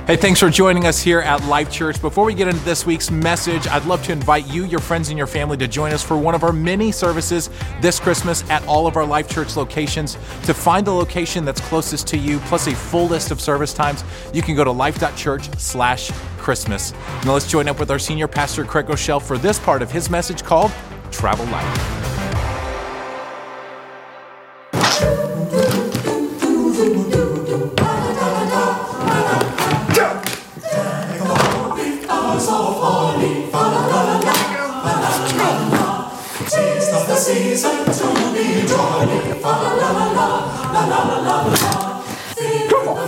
Hey, thanks for joining us here at Life Church. Before we get into this week's message, I'd love to invite you, your friends, and your family to join us for one of our many services this Christmas at all of our Life Church locations. To find the location that's closest to you, plus a full list of service times, you can go to life.church/Christmas. Now let's join up with our senior pastor, Craig Rochelle, for this part of his message called Travel Light. Season to be jolly, fa la la la la la la la la la. Come on.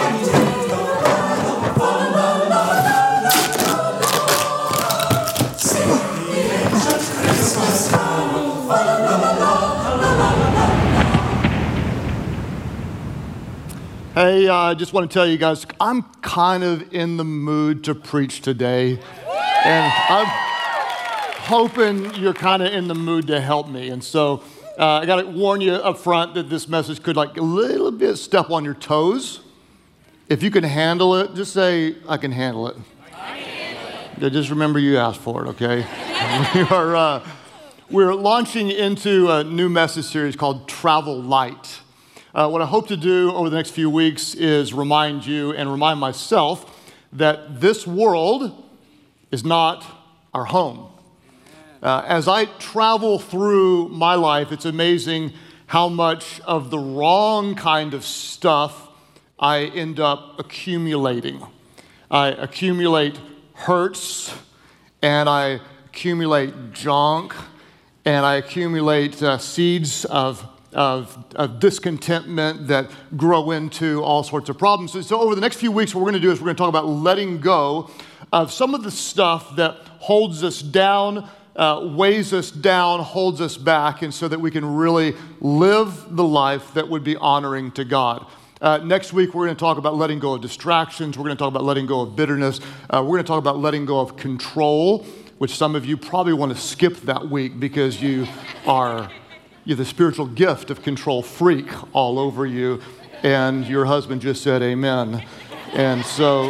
Sing the ancient Christmas carol, fa la la la la la la. Hey, I just want to tell you guys, I'm kind of in the mood to preach today, and I'm hoping you're kind of in the mood to help me. And so I got to warn you up front that this message could like a little bit step on your toes. If you can handle it, just say, I can handle it. Yeah, just remember you asked for it, okay? We're launching into a new message series called Travel Light. What I hope to do over the next few weeks is remind you and remind myself that this world is not our home. As I travel through my life, it's amazing how much of the wrong kind of stuff I end up accumulating. I accumulate hurts, and I accumulate junk, and I accumulate seeds of discontentment that grow into all sorts of problems. So over the next few weeks, what we're going to do is we're going to talk about letting go of some of the stuff that holds us down, weighs us down, holds us back, and so that we can really live the life that would be honoring to God. Next week, we're going to talk about letting go of distractions. We're going to talk about letting go of bitterness. We're going to talk about letting go of control, which some of you probably want to skip that week because you're the spiritual gift of control freak all over you, and your husband just said amen. And so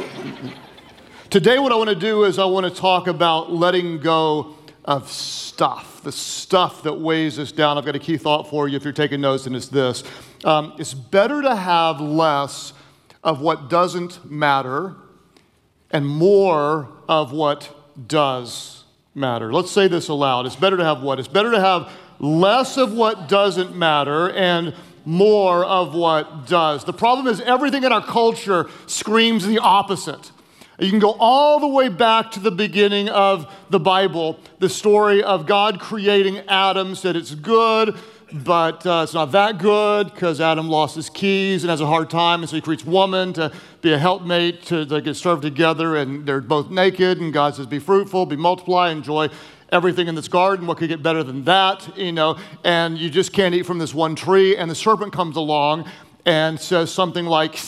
today what I want to do is I want to talk about letting go of stuff, the stuff that weighs us down. I've got a key thought for you if you're taking notes, and it's this. It's better to have less of what doesn't matter and more of what does matter. Let's say this aloud. It's better to have what? It's better to have less of what doesn't matter and more of what does. The problem is everything in our culture screams the opposite. You can go all the way back to the beginning of the Bible, the story of God creating Adam, said it's good, but it's not that good because Adam lost his keys and has a hard time, and so he creates woman to be a helpmate, to get served together, and they're both naked, and God says, be fruitful, be multiply, enjoy everything in this garden. What could get better than that, and you just can't eat from this one tree, and the serpent comes along and says something like,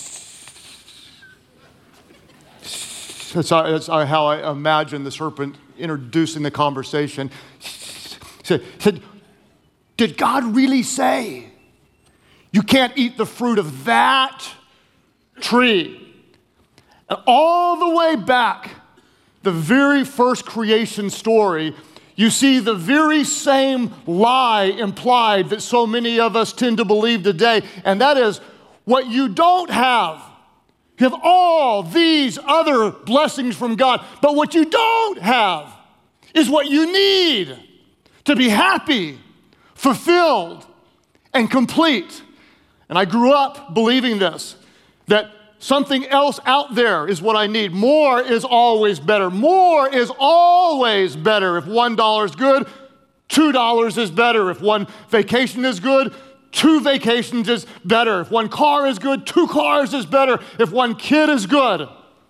That's how I imagine the serpent introducing the conversation. Said, did God really say you can't eat the fruit of that tree? And all the way back, the very first creation story, you see the very same lie implied that so many of us tend to believe today, and that is what you don't have. You have all these other blessings from God, but what you don't have is what you need to be happy, fulfilled, and complete. And I grew up believing this, that something else out there is what I need. More is always better. More is always better. If $1 is good, $2 is better. If one vacation is good, 2 vacations is better. If 1 car is good, 2 cars is better. If 1 kid is good,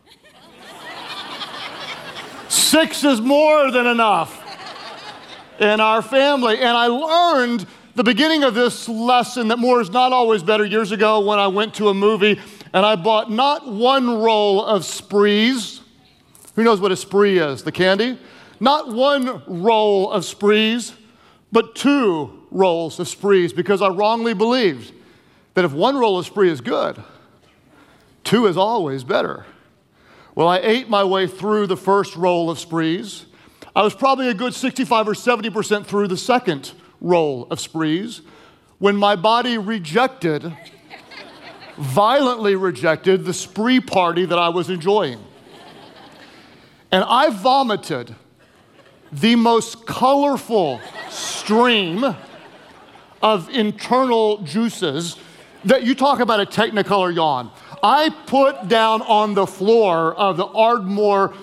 6 is more than enough in our family. And I learned the beginning of this lesson that more is not always better years ago when I went to a movie and I bought not 1 roll of Sprees. Who knows what a Spree is? The candy? Not 1 roll of Sprees, but 2 rolls of Sprees, because I wrongly believed that if 1 roll of Spree is good, 2 is always better. Well, I ate my way through the first roll of sprees. I was probably a good 65 or 70% through the second roll of sprees when my body violently rejected the spree party that I was enjoying. And I vomited the most colorful stream of internal juices that you talk about a Technicolor yawn. I put down on the floor of the Ardmore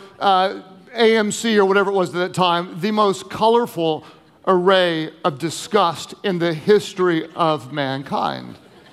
AMC or whatever it was at that time, the most colorful array of disgust in the history of mankind.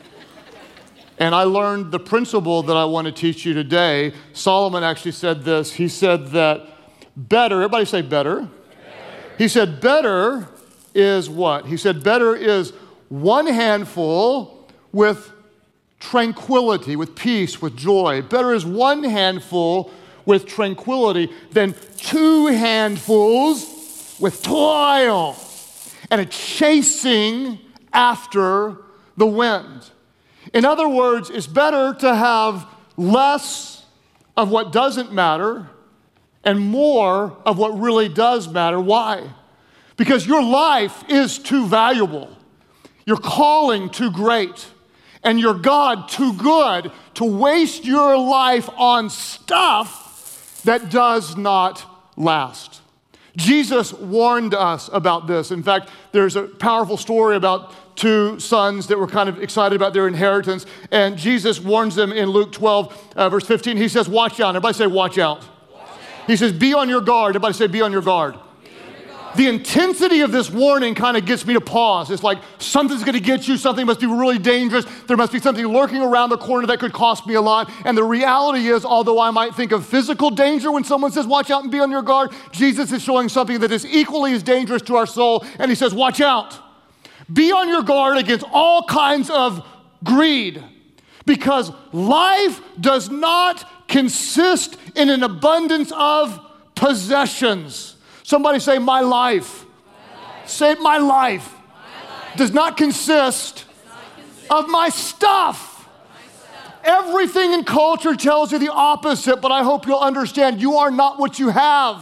And I learned the principle that I want to teach you today. Solomon actually said this. He said that better, everybody say better. He said better is what? He said better is one handful with tranquility, with peace, with joy. Better is one handful with tranquility than 2 handfuls with toil and a chasing after the wind. In other words, it's better to have less of what doesn't matter and more of what really does matter. Why? Because your life is too valuable, your calling too great, and your God too good to waste your life on stuff that does not last. Jesus warned us about this. In fact, there's a powerful story about 2 sons that were kind of excited about their inheritance, and Jesus warns them in Luke 12, verse 15. He says, watch out. Everybody say, watch out. He says, be on your guard. Everybody say, be on your guard. The intensity of this warning kind of gets me to pause. It's like something's going to get you. Something must be really dangerous. There must be something lurking around the corner that could cost me a lot. And the reality is, although I might think of physical danger when someone says, watch out and be on your guard, Jesus is showing something that is equally as dangerous to our soul. And he says, watch out. Be on your guard against all kinds of greed, because life does not consist in an abundance of possessions. Somebody say, my life. Say, my life does not consist of my stuff. Everything in culture tells you the opposite, but I hope you'll understand you are not what you have.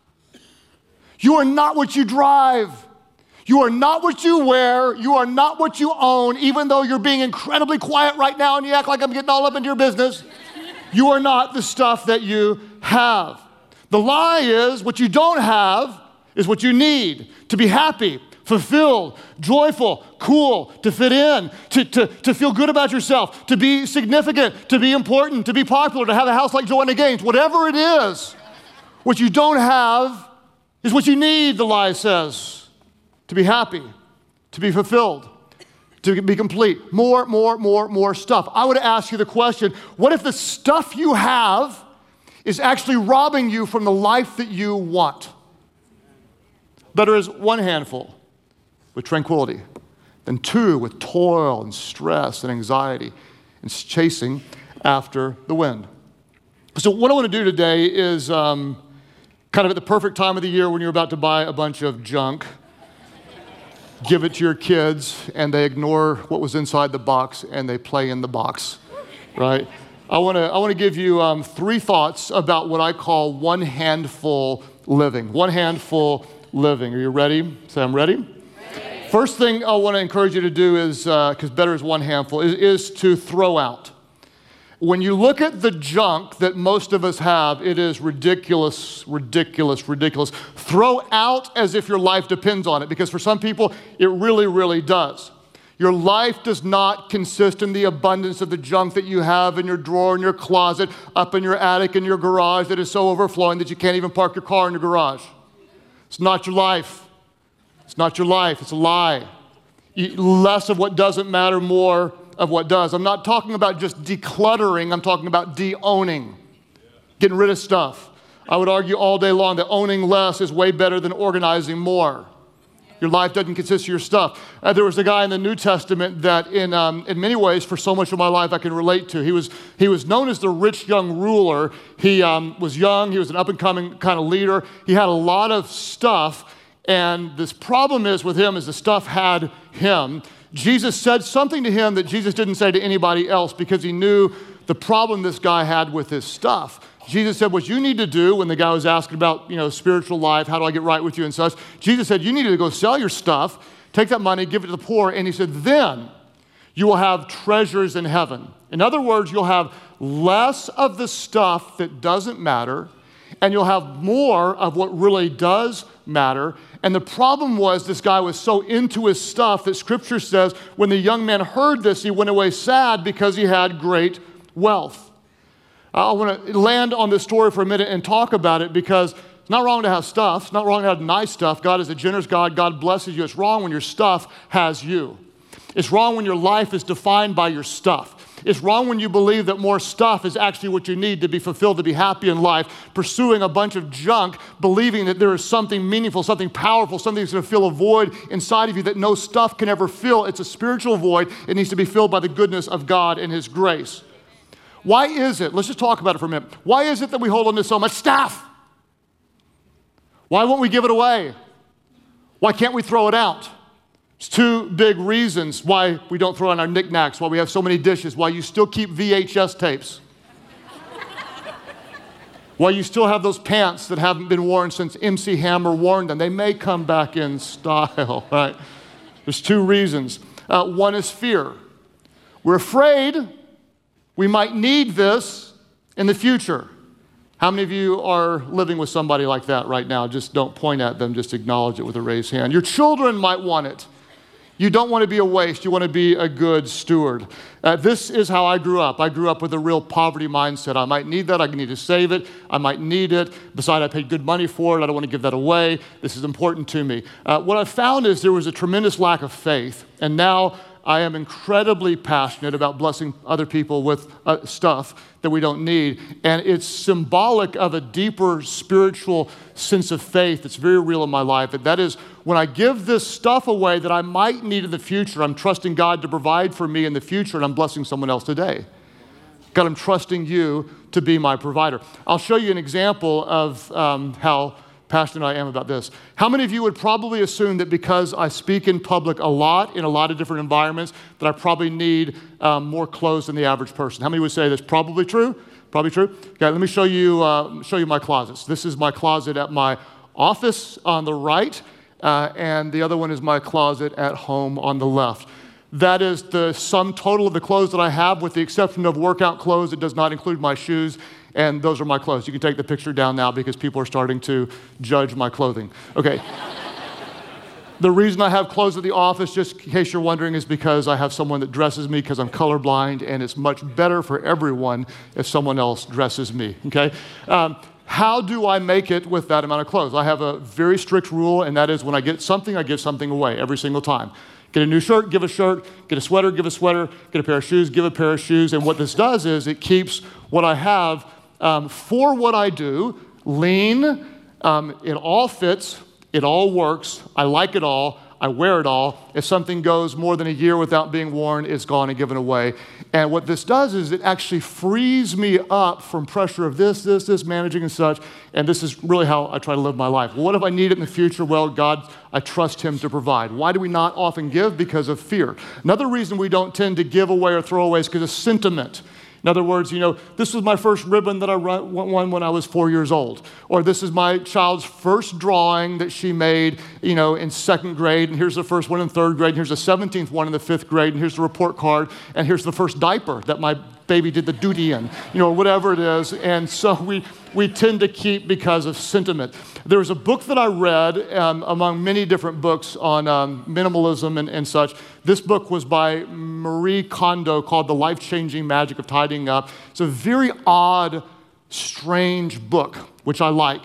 You are not what you drive. You are not what you wear. You are not what you own, even though you're being incredibly quiet right now and you act like I'm getting all up into your business. You are not the stuff that you have. The lie is what you don't have is what you need to be happy, fulfilled, joyful, cool, to fit in, to feel good about yourself, to be significant, to be important, to be popular, to have a house like Joanna Gaines. Whatever it is, what you don't have is what you need, the lie says, to be happy, to be fulfilled, to be complete. More stuff. I would ask you the question, what if the stuff you have is actually robbing you from the life that you want? Better is 1 handful with tranquility than 2 with toil and stress and anxiety and chasing after the wind. So what I want to do today is kind of at the perfect time of the year when you're about to buy a bunch of junk, give it to your kids and they ignore what was inside the box and they play in the box, right? I want to give you 3 thoughts about what I call 1 handful living. 1 handful living. Are you ready? Say, I'm ready. First thing I want to encourage you to do is, because better is 1 handful, is to throw out. When you look at the junk that most of us have, it is ridiculous. Throw out as if your life depends on it, because for some people, it really does. Your life does not consist in the abundance of the junk that you have in your drawer, in your closet, up in your attic, in your garage that is so overflowing that you can't even park your car in your garage. It's not your life. It's not your life. It's a lie. Less of what doesn't matter, more of what does. I'm not talking about just decluttering. I'm talking about de-owning, getting rid of stuff. I would argue all day long that owning less is way better than organizing more. Your life doesn't consist of your stuff. There was a guy in the New Testament that in many ways, for so much of my life, I can relate to. He was known as the rich young ruler. He was young. He was an up-and-coming kind of leader. He had a lot of stuff, and this problem is with him is the stuff had him. Jesus said something to him that Jesus didn't say to anybody else because he knew the problem this guy had with his stuff. Jesus said, what you need to do, when the guy was asking about, spiritual life, how do I get right with you and such, Jesus said, you need to go sell your stuff, take that money, give it to the poor, and he said, then you will have treasures in heaven. In other words, you'll have less of the stuff that doesn't matter, and you'll have more of what really does matter. And the problem was this guy was so into his stuff that Scripture says when the young man heard this, he went away sad because he had great wealth. I want to land on this story for a minute and talk about it because it's not wrong to have stuff. It's not wrong to have nice stuff. God is a generous God. God blesses you. It's wrong when your stuff has you. It's wrong when your life is defined by your stuff. It's wrong when you believe that more stuff is actually what you need to be fulfilled, to be happy in life, pursuing a bunch of junk, believing that there is something meaningful, something powerful, something that's going to fill a void inside of you that no stuff can ever fill. It's a spiritual void. It needs to be filled by the goodness of God and His grace. Why is it, let's just talk about it for a minute. Why is it that we hold on to so much stuff? Why won't we give it away? Why can't we throw it out? There's two big reasons why we don't throw in our knickknacks, why we have so many dishes, why you still keep VHS tapes, why you still have those pants that haven't been worn since MC Hammer worn them. They may come back in style, right? There's two reasons. One is fear. We're afraid we might need this in the future. How many of you are living with somebody like that right now? Just don't point at them, just acknowledge it with a raised hand. Your children might want it. You don't want to be a waste. You want to be a good steward. This is how I grew up. I grew up with a real poverty mindset. I might need that. I need to save it. I might need it. Besides, I paid good money for it. I don't want to give that away. This is important to me. What I found is there was a tremendous lack of faith. And now I am incredibly passionate about blessing other people with stuff that we don't need. And it's symbolic of a deeper spiritual sense of faith that's very real in my life. And that is when I give this stuff away that I might need in the future, I'm trusting God to provide for me in the future, and I'm blessing someone else today. God, I'm trusting you to be my provider. I'll show you an example of how passionate I am about this. How many of you would probably assume that because I speak in public a lot, in a lot of different environments, that I probably need more clothes than the average person? How many would say that's probably true? Probably true? Okay, let me show you my closets. This is my closet at my office on the right, and the other one is my closet at home on the left. That is the sum total of the clothes that I have, with the exception of workout clothes. It does not include my shoes. And those are my clothes. You can take the picture down now because people are starting to judge my clothing. Okay. The reason I have clothes at the office, just in case you're wondering, is because I have someone that dresses me because I'm colorblind, and it's much better for everyone if someone else dresses me, okay? How do I make it with that amount of clothes? I have a very strict rule, and that is when I get something, I give something away every single time. Get a new shirt, give a shirt. Get a sweater, give a sweater. Get a pair of shoes, give a pair of shoes. And what this does is it keeps what I have for what I do lean. It all fits. It all works. I like it all. I wear it all. If something goes more than a year without being worn, it's gone and given away. And what this does is it actually frees me up from pressure of this, managing and such. And this is really how I try to live my life. Well, what if I need it in the future? Well, God, I trust Him to provide. Why do we not often give? Because of fear. Another reason we don't tend to give away or throw away is because of sentiment. In other words, this was my first ribbon that I won when I was 4 years old. Or this is my child's first drawing that she made, in second grade. And here's the first one in third grade. And here's the 17th one in the fifth grade. And here's the report card. And here's the first diaper that my baby did the duty in, whatever it is. And so we tend to keep because of sentiment. There was a book that I read among many different books on minimalism and such. This book was by Marie Kondo called The Life-Changing Magic of Tidying Up. It's a very odd, strange book, which I like.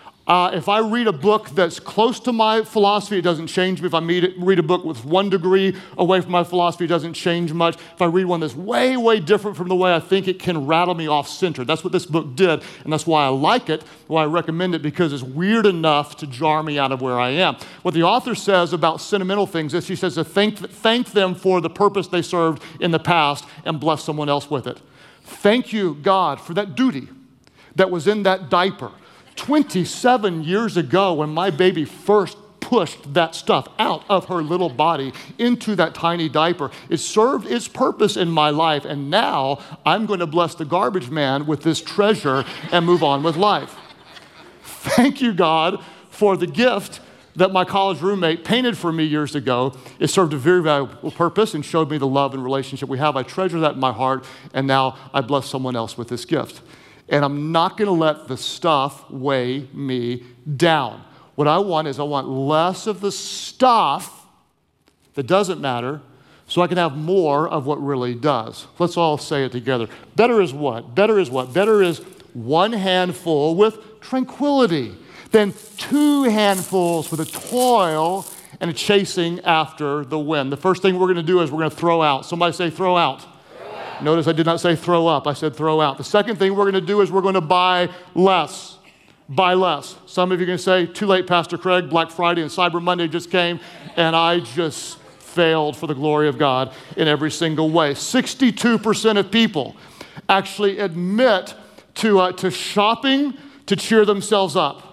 If I read a book that's close to my philosophy, it doesn't change me. If I read a book with 1 degree away from my philosophy, it doesn't change much. If I read one that's way, way different from the way I think, it can rattle me off center. That's what this book did, and that's why I like it, why I recommend it, because it's weird enough to jar me out of where I am. What the author says about sentimental things is she says to thank them for the purpose they served in the past and bless someone else with it. Thank you, God, for that duty that was in that diaper 27 years ago when my baby first pushed that stuff out of her little body into that tiny diaper. It served its purpose in my life, and now I'm going to bless the garbage man with this treasure and move on with life. Thank you, God, for the gift that my college roommate painted for me years ago. It served a very valuable purpose and showed me the love and relationship we have. I treasure that in my heart, and now I bless someone else with this gift. And I'm not going to let the stuff weigh me down. What I want is I want less of the stuff that doesn't matter so I can have more of what really does. Let's all say it together. Better is what? Better is what? Better is one handful with tranquility than two handfuls with a toil and a chasing after the wind. The first thing we're going to do is we're going to throw out. Somebody say throw out. Notice I did not say throw up. I said throw out. The second thing we're going to do is we're going to buy less. Buy less. Some of you are going to say, too late, Pastor Craig. Black Friday and Cyber Monday just came, and I just failed for the glory of God in every single way. 62% of people actually admit to shopping to cheer themselves up.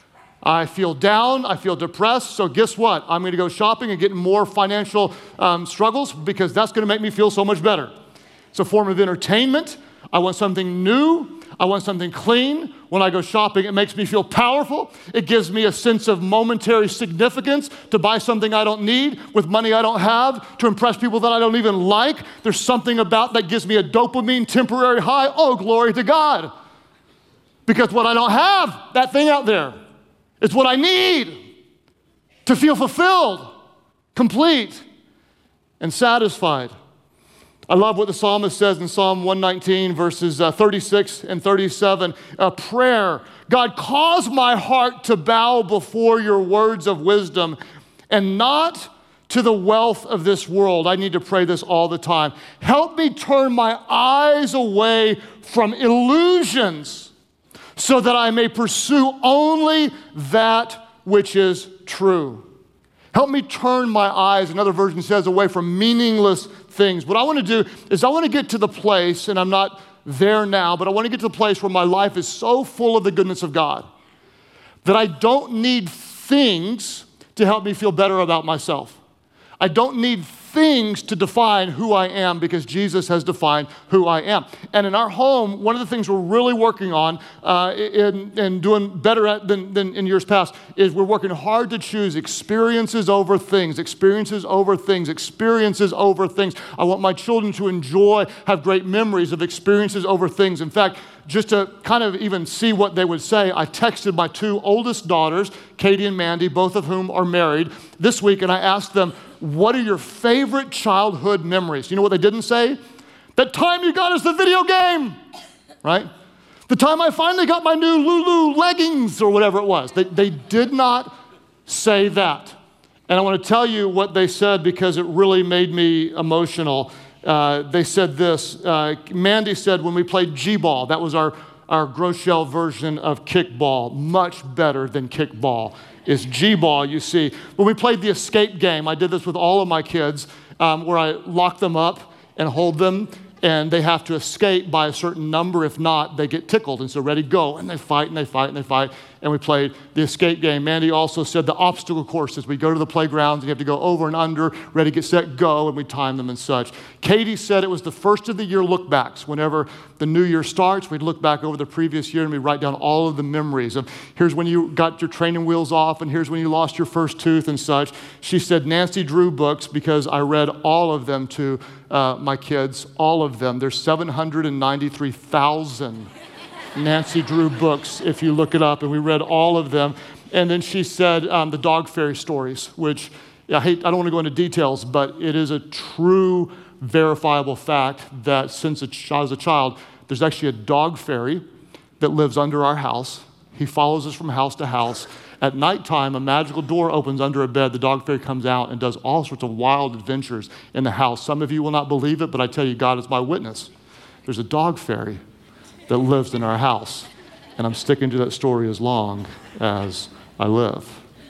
I feel down, I feel depressed, so guess what? I'm going to go shopping and get more financial struggles because that's going to make me feel so much better. It's a form of entertainment. I want something new. I want something clean. When I go shopping, it makes me feel powerful. It gives me a sense of momentary significance to buy something I don't need with money I don't have, to impress people that I don't even like. There's something about that gives me a dopamine temporary high. Oh, glory to God. Because what I don't have, that thing out there, it's what I need to feel fulfilled, complete, and satisfied. I love what the psalmist says in Psalm 119, verses 36 and 37. A prayer, God, cause my heart to bow before your words of wisdom and not to the wealth of this world. I need to pray this all the time. Help me turn my eyes away from illusions so that I may pursue only that which is true. Help me turn my eyes, another version says, away from meaningless things. What I want to do is I want to get to the place, and I'm not there now, but I want to get to the place where my life is so full of the goodness of God that I don't need things to help me feel better about myself. I don't need things to define who I am because Jesus has defined who I am. And in our home, one of the things we're really working on and doing better at than in years past is we're working hard to choose experiences over things, experiences over things, experiences over things. I want my children to enjoy, have great memories of experiences over things. In fact, just to kind of even see what they would say, I texted my two oldest daughters, Katie and Mandy, both of whom are married, this week, and I asked them, what are your favorite childhood memories? You know what they didn't say? That time you got us the video game, right? The time I finally got my new Lulu leggings or whatever it was. They did not say that. And I want to tell you what they said because it really made me emotional. They said this. Mandy said when we played G-ball, that was our Groeschel version of kickball, much better than kickball. Is G-ball, you see. When we played the escape game, I did this with all of my kids, where I lock them up and hold them, and they have to escape by a certain number. If not, they get tickled. And so ready, go. And they fight, and they fight, and they fight. And we played the escape game. Mandy also said the obstacle courses. We go to the playgrounds, and you have to go over and under, ready, get set, go, and we time them and such. Katie said it was the first of the year look backs. Whenever the new year starts, we'd look back over the previous year, and we'd write down all of the memories of here's when you got your training wheels off, and here's when you lost your first tooth and such. She said Nancy Drew books because I read all of them to my kids, all of them. There's 793,000 Nancy Drew books, if you look it up, and we read all of them. And then she said the dog fairy stories, which I don't want to go into details, but it is a true verifiable fact that since I was a child, there's actually a dog fairy that lives under our house. He follows us from house to house. At nighttime, a magical door opens under a bed. The dog fairy comes out and does all sorts of wild adventures in the house. Some of you will not believe it, but I tell you, God is my witness. There's a dog fairy that lives in our house, and I'm sticking to that story as long as I live.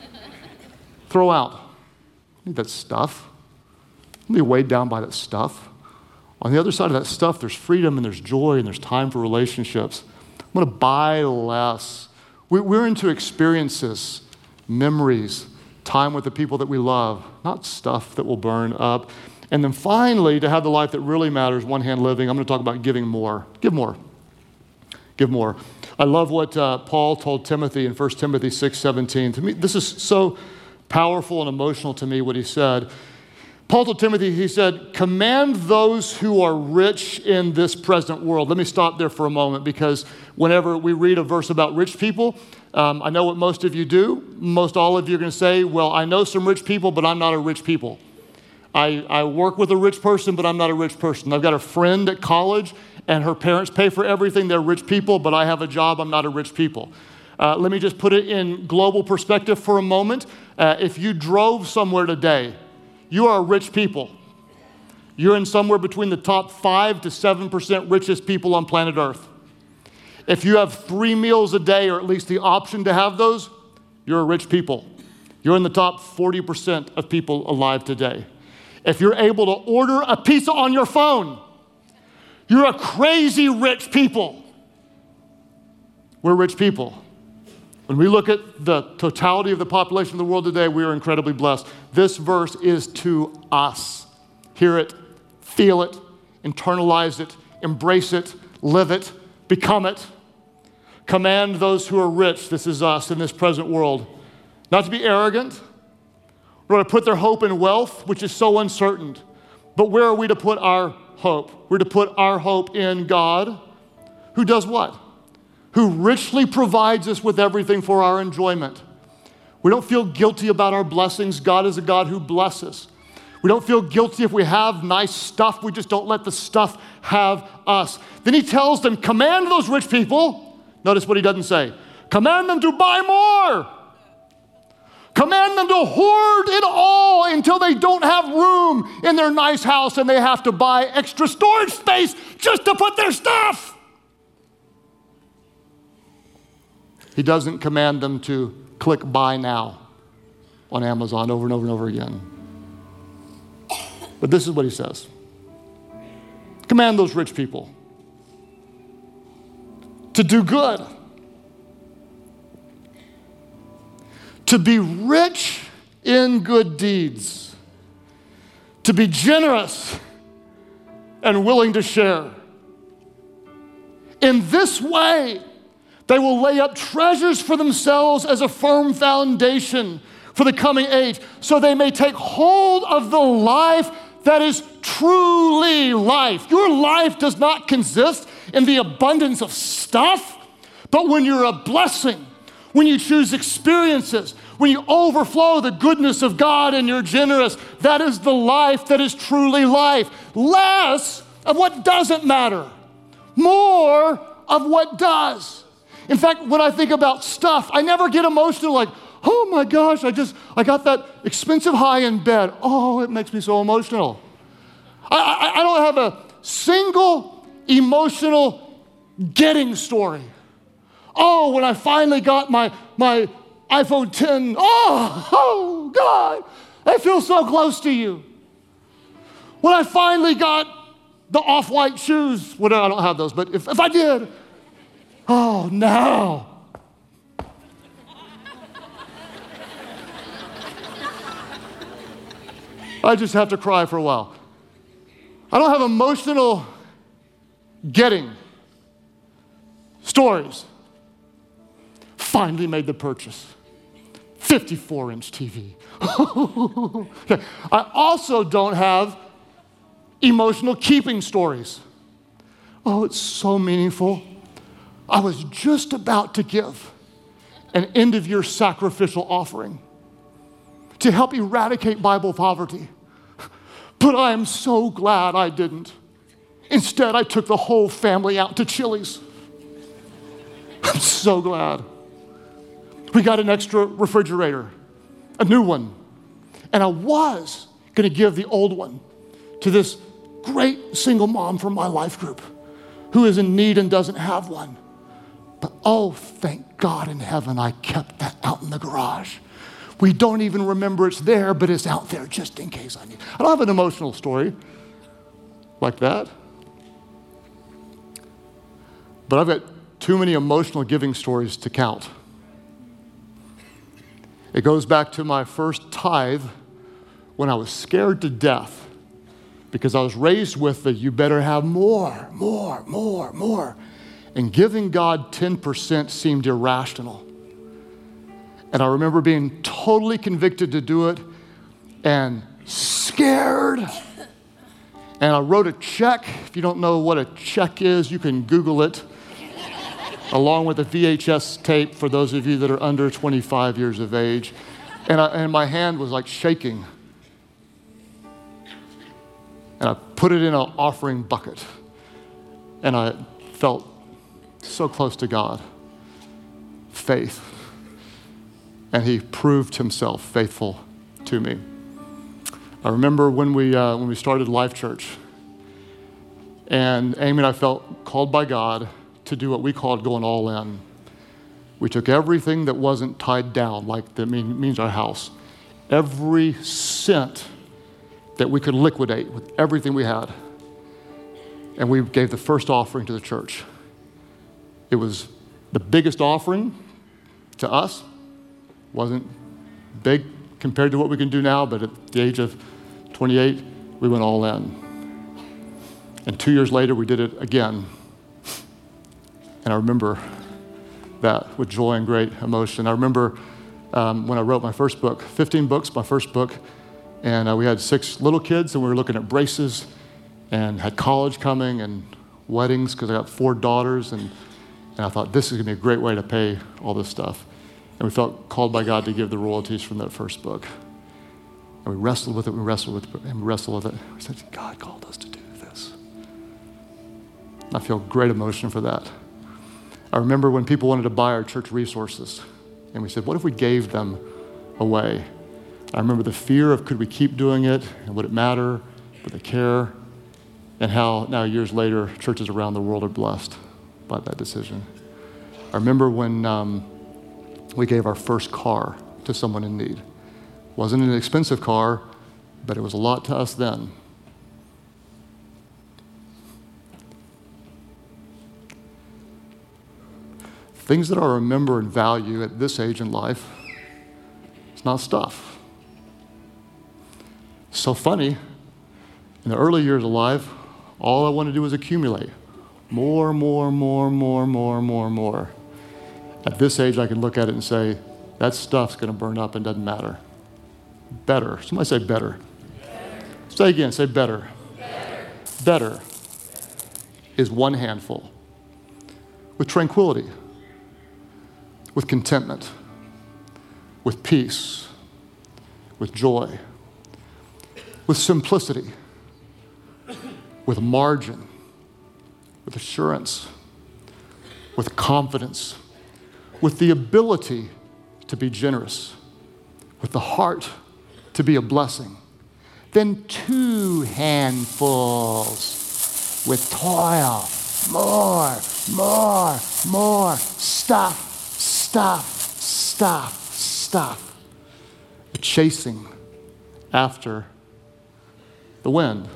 Throw out. I need that stuff. Don't be weighed down by that stuff. On the other side of that stuff, there's freedom and there's joy and there's time for relationships. I'm going to buy less. We're into experiences, memories, time with the people that we love, not stuff that will burn up. And then finally, to have the life that really matters, one hand living, I'm going to talk about giving more. Give more. Give more. I love what Paul told Timothy in 1 Timothy 6:17. To me, this is so powerful and emotional to me, what he said. Paul told Timothy, he said, command those who are rich in this present world. Let me stop there for a moment, because whenever we read a verse about rich people, I know what most of you do. Most all of you are going to say, well, I know some rich people, but I'm not a rich people. I work with a rich person, but I'm not a rich person. I've got a friend at college, and her parents pay for everything. They're rich people, but I have a job. I'm not a rich people. Let me just put it in global perspective for a moment. If you drove somewhere today, you are rich people. You're in somewhere between the top 5 to 7% richest people on planet Earth. If you have 3 meals a day, or at least the option to have those, you're a rich people. You're in the top 40% of people alive today. If you're able to order a pizza on your phone, you're a crazy rich people. We're rich people. When we look at the totality of the population of the world today, we are incredibly blessed. This verse is to us. Hear it, feel it, internalize it, embrace it, live it, become it. Command those who are rich, this is us in this present world, not to be arrogant, or to put their hope in wealth, which is so uncertain. But where are we to put our hope? We're to put our hope in God, who does what? Who richly provides us with everything for our enjoyment. We don't feel guilty about our blessings. God is a God who blesses. We don't feel guilty if we have nice stuff. We just don't let the stuff have us. Then he tells them, command those rich people. Notice what he doesn't say. Command them to buy more. Command them to hoard it all until they don't have room in their nice house and they have to buy extra storage space just to put their stuff. He doesn't command them to click buy now on Amazon over and over and over again. But this is what he says. Command those rich people to do good, to be rich in good deeds, to be generous and willing to share. In this way, they will lay up treasures for themselves as a firm foundation for the coming age, so they may take hold of the life that is truly life. Your life does not consist in the abundance of stuff, but when you're a blessing, when you choose experiences, when you overflow the goodness of God and you're generous, that is the life that is truly life. Less of what doesn't matter, more of what does. In fact, when I think about stuff, I never get emotional like, oh my gosh, I got that expensive high-end bed. Oh, it makes me so emotional. I don't have a single emotional getting story. Oh, when I finally got my iPhone 10, oh God, I feel so close to you. When I finally got the off-white shoes, whatever, I don't have those, but if I did, oh, now. I just have to cry for a while. I don't have emotional getting stories. Finally made the purchase. 54-inch TV. Okay. I also don't have emotional keeping stories. Oh, it's so meaningful. I was just about to give an end-of-year sacrificial offering to help eradicate Bible poverty. But I am so glad I didn't. Instead, I took the whole family out to Chili's. I'm so glad. We got an extra refrigerator, a new one. And I was going to give the old one to this great single mom from my life group who is in need and doesn't have one. But oh, thank God in heaven I kept that out in the garage. We don't even remember it's there, but it's out there just in case I need. I don't have an emotional story like that. But I've got too many emotional giving stories to count. It goes back to my first tithe when I was scared to death because I was raised with the you better have more. And giving God 10% seemed irrational. And I remember being totally convicted to do it and scared. And I wrote a check. If you don't know what a check is, you can Google it, along with a VHS tape for those of you that are under 25 years of age. And my hand was like shaking. And I put it in an offering bucket. And I felt so close to God. Faith. And he proved himself faithful to me. I remember when we started Life Church, and Amy and I felt called by God to do what we called going all in. We took everything that wasn't tied down, like that means our house, every cent that we could liquidate with everything we had, and we gave the first offering to the church. It was the biggest offering to us. Wasn't big compared to what we can do now, but at the age of 28, we went all in. And 2 years later, we did it again. And I remember that with joy and great emotion. I remember when I wrote my first book, 15 books, my first book, and we had 6 little kids, and we were looking at braces, and had college coming, and weddings, because I got 4 daughters, and I thought, this is going to be a great way to pay all this stuff. And we felt called by God to give the royalties from that first book. And we wrestled with it, we wrestled with it. We said, God called us to do this. And I feel great emotion for that. I remember when people wanted to buy our church resources, and we said, what if we gave them away? I remember the fear of could we keep doing it, and would it matter, would they care, and how now years later, churches around the world are blessed by that decision. I remember when we gave our first car to someone in need. Wasn't an expensive car, but it was a lot to us then. Things that I remember and value at this age in life, it's not stuff. So funny, in the early years of life, all I wanted to do was accumulate. More. At this age, I can look at it and say, that stuff's going to burn up and doesn't matter. Better. Somebody say better. Say again, say better. Better is one handful with tranquility, with contentment, with peace, with joy, with simplicity, with margin, with assurance, with confidence, with the ability to be generous, with the heart to be a blessing, then 2 handfuls with toil, more, stuff, chasing after the wind.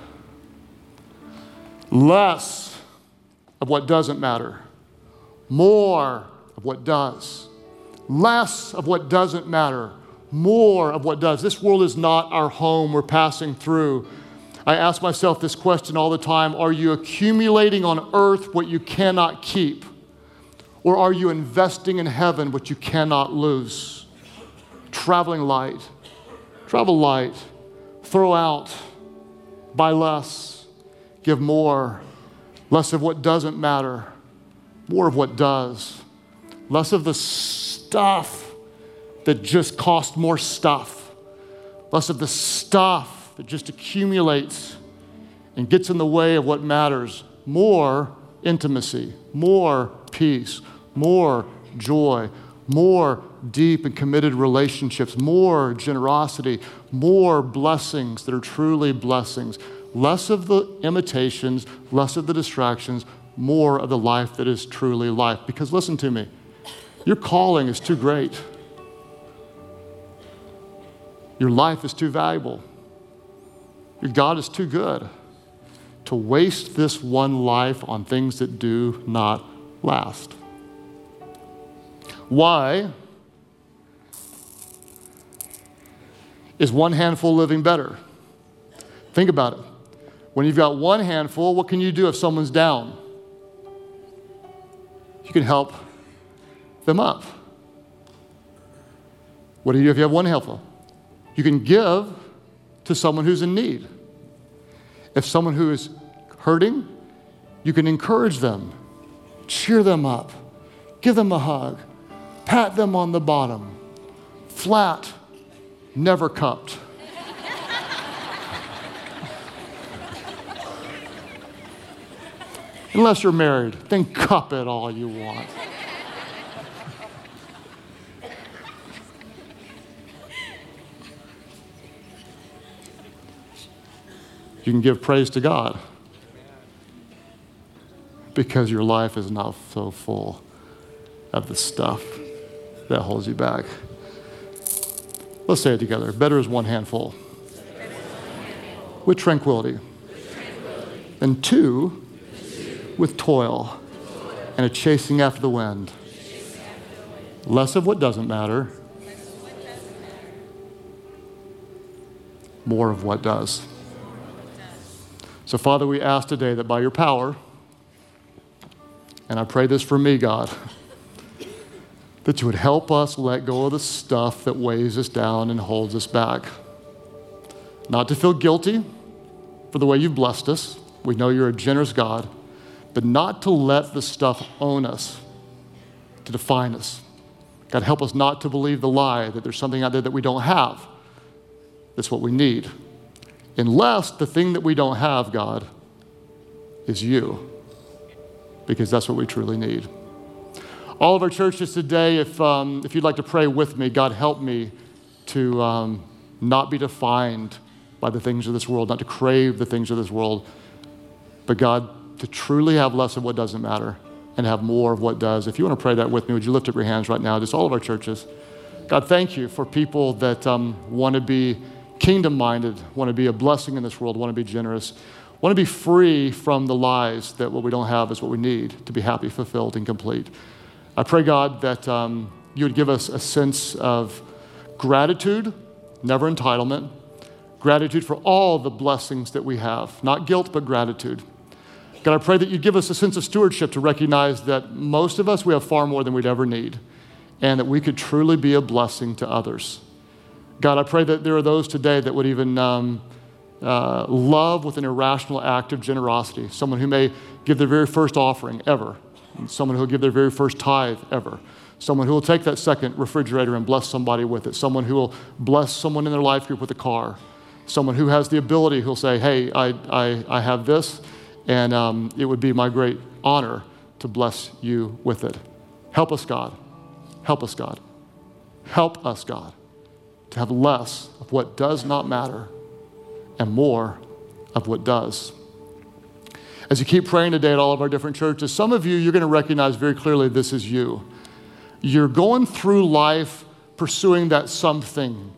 Less of what doesn't matter, more of what does. Less of what doesn't matter, more of what does. This world is not our home we're passing through. I ask myself this question all the time: are you accumulating on earth what you cannot keep? Or are you investing in heaven what you cannot lose? Traveling light. Travel light. Throw out. Buy less. Give more. Less of what doesn't matter. More of what does. Less of the stuff that just costs more stuff. Less of the stuff that just accumulates and gets in the way of what matters. More intimacy, more peace, more joy, more deep and committed relationships, more generosity, more blessings that are truly blessings. Less of the imitations, less of the distractions, more of the life that is truly life. Because listen to me, your calling is too great. Your life is too valuable. Your God is too good to waste this one life on things that do not last. Why Is one handful living better? Think about it. When you've got one handful, what can you do if someone's down? You can help them up. What do you do if you have one handful? You can give to someone who's in need. If someone who is hurting, you can encourage them, cheer them up, give them a hug, pat them on the bottom, flat, never cupped. Unless you're married, then cup it all you want. You can give praise to God because your life is not so full of the stuff that holds you back. Let's say it together. Better is one handful with tranquility than two with toil and a chasing after the wind. Less of what doesn't matter, more of what does. So, Father, we ask today that by your power, and I pray this for me, God, that you would help us let go of the stuff that weighs us down and holds us back. Not to feel guilty for the way you've blessed us. We know you're a generous God, but not to let the stuff own us, to define us. God, help us not to believe the lie that there's something out there that we don't have. That's what we need. Unless the thing that we don't have, God, is you, because that's what we truly need. All of our churches today, if you'd like to pray with me, God, help me to not be defined by the things of this world, not to crave the things of this world, but God, to truly have less of what doesn't matter and have more of what does. If you want to pray that with me, would you lift up your hands right now, just all of our churches. God, thank you for people that want to be kingdom-minded, want to be a blessing in this world, want to be generous, want to be free from the lies that what we don't have is what we need to be happy, fulfilled, and complete. I pray, God, that you would give us a sense of gratitude, never entitlement, gratitude for all the blessings that we have, not guilt, but gratitude. God, I pray that you'd give us a sense of stewardship to recognize that most of us, we have far more than we'd ever need, and that we could truly be a blessing to others. God, I pray that there are those today that would even love with an irrational act of generosity, someone who may give their very first offering ever, someone who will give their very first tithe ever, someone who will take that second refrigerator and bless somebody with it, someone who will bless someone in their life group with a car, someone who has the ability who will say, hey, I have this, and it would be my great honor to bless you with it. Help us, God. Help us, God. Help us, God, to have less of what does not matter and more of what does. As you keep praying today at all of our different churches, some of you, you're going to recognize very clearly this is you. You're going through life pursuing that something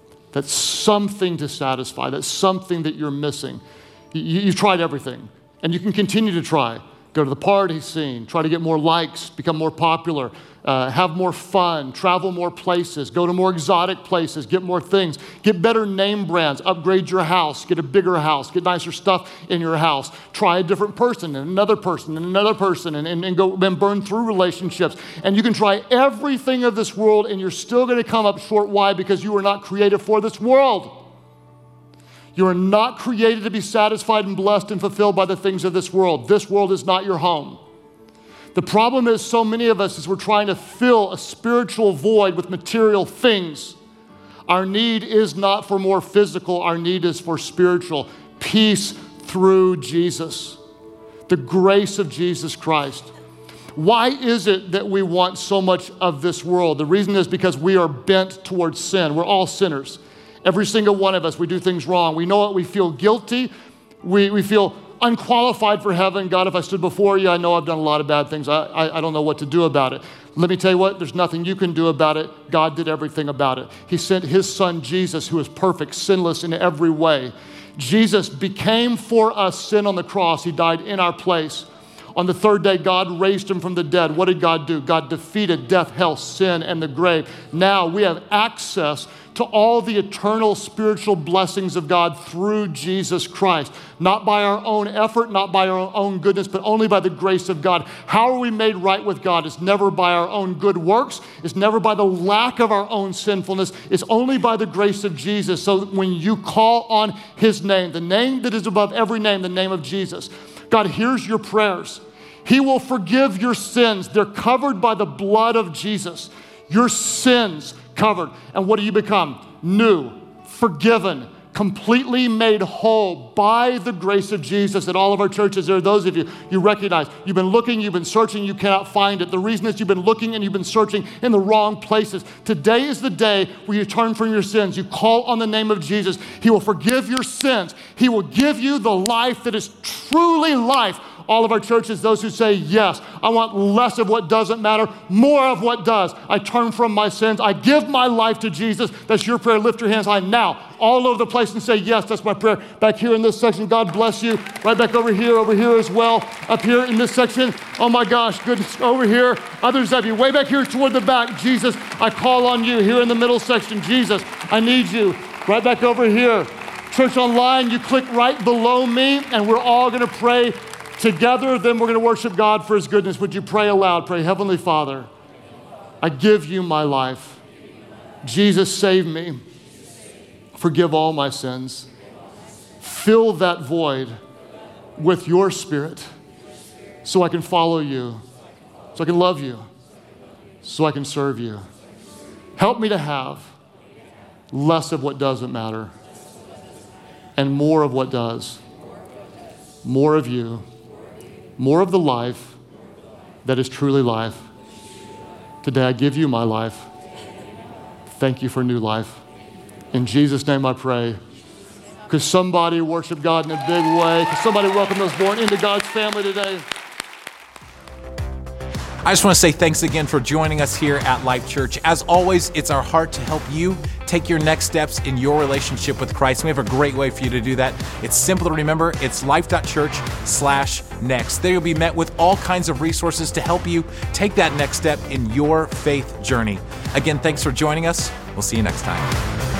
to satisfy, that something that you're missing. You've tried everything, and you can continue to try. Go to the party scene, try to get more likes, become more popular, have more fun, travel more places, go to more exotic places, get more things, get better name brands, upgrade your house, get a bigger house, get nicer stuff in your house, try a different person and another person and another person and go and burn through relationships. And you can try everything of this world and you're still going to come up short. Why? Because you were not created for this world. You are not created to be satisfied and blessed and fulfilled by the things of this world. This world is not your home. The problem is so many of us is we're trying to fill a spiritual void with material things. Our need is not for more physical. Our need is for spiritual peace through Jesus, the grace of Jesus Christ. Why is it that we want so much of this world? The reason is because we are bent towards sin. We're all sinners. Every single one of us, we do things wrong. We know it, we feel guilty. We feel unqualified for heaven. God, if I stood before you, I know I've done a lot of bad things. I don't know what to do about it. Let me tell you what, there's nothing you can do about it. God did everything about it. He sent his son, Jesus, who is perfect, sinless in every way. Jesus became for us sin on the cross. He died in our place. On the third day, God raised him from the dead. What did God do? God defeated death, hell, sin, and the grave. Now we have access to all the eternal spiritual blessings of God through Jesus Christ. Not by our own effort, not by our own goodness, but only by the grace of God. How are we made right with God? It's never by our own good works. It's never by the lack of our own sinfulness. It's only by the grace of Jesus. So when you call on his name, the name that is above every name, the name of Jesus, God hears your prayers. He will forgive your sins. They're covered by the blood of Jesus. Your sins covered. And what do you become? New, forgiven, completely made whole by the grace of Jesus. At all of our churches, there are those of you, you recognize, you've been looking, you've been searching, you cannot find it. The reason is you've been looking and you've been searching in the wrong places. Today is the day where you turn from your sins. You call on the name of Jesus. He will forgive your sins. He will give you the life that is truly life. All of our churches, those who say, yes, I want less of what doesn't matter, more of what does. I turn from my sins. I give my life to Jesus. That's your prayer. Lift your hands high now, all over the place, and say, yes, that's my prayer. Back here in this section, God bless you. Right back over here as well. Up here in this section, oh my gosh, goodness, over here. Others of you, way back here toward the back. Jesus, I call on you. Here in the middle section, Jesus, I need you. Right back over here. Church Online, you click right below me, and we're all going to pray together. Then we're going to worship God for his goodness. Would you pray aloud? Pray, Heavenly Father, I give you my life. Jesus, save me. Forgive all my sins. Fill that void with your Spirit so I can follow you, so I can love you, so I can serve you. Help me to have less of what doesn't matter and more of what does. More of you. More of the life that is truly life. Today I give you my life. Thank you for new life. In Jesus' name I pray. Could somebody worship God in a big way? Could somebody welcome those born into God's family today? I just want to say thanks again for joining us here at Life Church. As always, it's our heart to help you take your next steps in your relationship with Christ. We have a great way for you to do that. It's simple to remember. It's life.church/next. There you'll be met with all kinds of resources to help you take that next step in your faith journey. Again, thanks for joining us. We'll see you next time.